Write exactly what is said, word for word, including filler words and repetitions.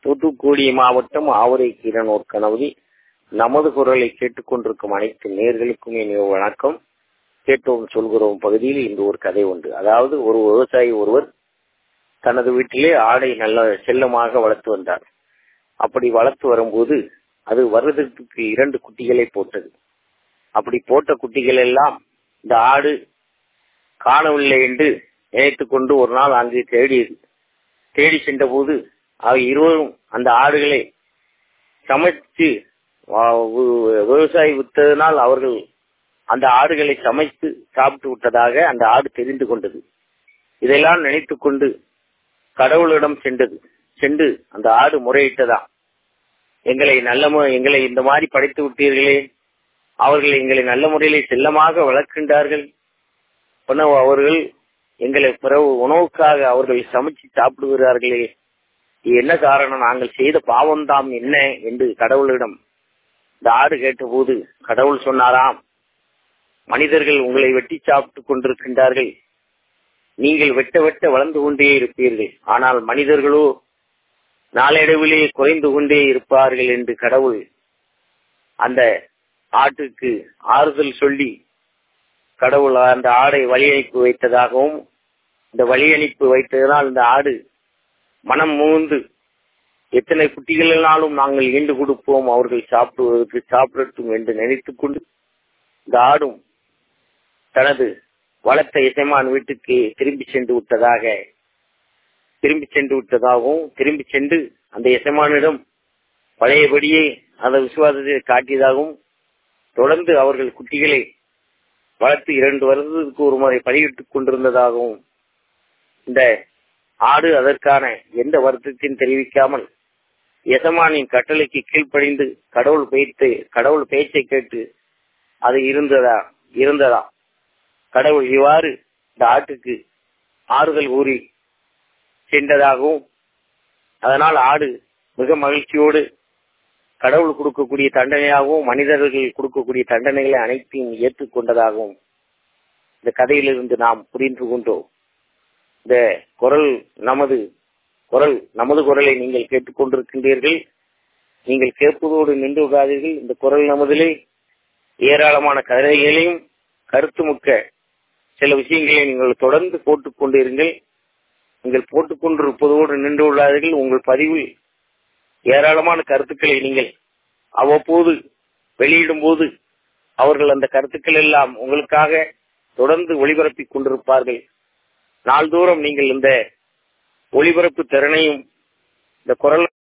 தூத்துக்குடி மாவட்டம் ஆவரை கீரனூர் கணவதி. நமது குரலை கேட்டுக்கொண்டிருக்கும் அனைத்து நேயர்களுக்கும் இனிய வணக்கம். கேட்டோம் சொல்கிறோம் பகுதியில் இன்று ஒரு கதை உண்டு. அதாவது ஒரு விவசாயி ஒருவர் தனது வீட்டிலே ஆடை நல்ல செல்லமாக வளர்த்து வந்தார். அப்படி வளர்த்து வரும்போது அது வருடத்துக்கு இரண்டு குட்டிகளை போட்டது. அப்படி போட்ட குட்டிகள் எல்லாம் இந்த ஆடு காணவில்லை என்று நினைத்துக் கொண்டு ஒரு நாள் அங்கே தேடியது. தேடி சென்ற போது அவை இருவரும் அந்த ஆடுகளை சமைத்து விவசாயி விட்டதனால் அவர்கள் அந்த ஆடுகளை சமைத்து சாப்பிட்டு விட்டதாக அந்த ஆடு தெரிந்து கொண்டது. இதெல்லாம் நினைத்துக் கொண்டு கடவுளிடம் சென்றது. சென்று அந்த ஆடு முறையிட்டதா, எங்களை நல்ல எங்களை இந்த மாதிரி படைத்து விட்டீர்களே, அவர்கள் எங்களை நல்ல முறையிலே செல்லமாக வளர்க்கின்றார்கள், அவர்கள் எங்களை பிறகு உணவுக்காக அவர்கள் சமைச்சு சாப்பிடுகிறார்களே, என்ன காரணம், நாங்கள் செய்த பாவம் தாம் என்ன என்று கடவுளிடம் இந்த ஆடு கேட்டபோது கடவுள் சொன்னாராம், மனிதர்கள் உங்களை வெட்டி சாப்பிட்டுக் கொண்டிருக்கின்றார்கள், நீங்கள் வெட்ட வெட்ட வளர்ந்து கொண்டே இருப்பீர்கள், ஆனால் மனிதர்களோ நாளடைவிலே குறைந்து கொண்டே இருப்பார்கள் என்று கடவுள் அந்த ஆட்டுக்கு ஆறுதல் சொல்லி கடவுள் அந்த ஆடை வழி அனுப்பி வைத்ததாகவும், இந்த வழி அனுப்பி வைத்ததனால் இந்த ஆடு மனம் மூந்து எத்தனை குட்டிகளினாலும் நாங்கள் ஈண்டு கொடுப்போம், அவர்கள் சாப்பிடுவதற்கு சாப்பிடட்டும் என்று நினைத்துக் கொண்டு இந்த ஆடும் தனது வளர்த்த இசைமான் வீட்டுக்கு திரும்பி சென்று விட்டதாக திரும்பி சென்று விட்டதாகவும் திரும்பி சென்று அந்த இசைமானிடம் பழையபடியே அந்த விசுவாசத்தை காட்டியதாகவும், தொடர்ந்து அவர்கள் குட்டிகளை வளர்த்து இரண்டு வருடத்துக்கு ஒரு முறை பதிவிட்டுக் கொண்டிருந்ததாகவும், இந்த ஆடு அதற்கான எந்த வருத்தத்தையும் தெரிவிக்காமல் எசமானின் கட்டளைக்கு கீழ்ப்படிந்து கடவுள் பேச்சு கடவுள் பேச்சை கேட்டு அது இருந்ததா இருந்ததா கடவுள் இவ்வாறு இந்த ஆட்டுக்கு ஆறுதல் கூறி சென்றதாகவும், அதனால் ஆடு மிக மகிழ்ச்சியோடு கடவுள் கொடுக்கக்கூடிய தண்டனையாகவும் மனிதர்கள் கொடுக்கக்கூடிய தண்டனைகளை அனைத்தையும் ஏற்றுக்கொண்டதாகவும் இந்த கதையிலிருந்து நாம் புரிந்து கொண்டோம். இந்த குரல் நமது குரல் நமது குரலை நீங்கள் கேட்டுக்கொண்டிருக்கின்றீர்கள். நீங்கள் கேட்பதோடு நின்று விடாதீர்கள். இந்த குரல் நமதிலே ஏராளமான கதைகளையும் கருத்துமுக்க சில விஷயங்களை நீங்கள் தொடர்ந்து போட்டுக் கொண்டிருங்கள். நீங்கள் போட்டுக் கொண்டிருப்பதோடு நின்று விடாதீர்கள். உங்கள் பதிவில் ஏராளமான கருத்துக்களை நீங்கள் அவ்வப்போது வெளியிடும் போது அவர்கள் அந்த கருத்துக்கள் எல்லாம் உங்களுக்காக தொடர்ந்து ஒளிபரப்பிக் கொண்டிருப்பார்கள். நாள்தோறும் நீங்கள் இந்த ஒளிபரப்பு திறனையும் இந்த குரல்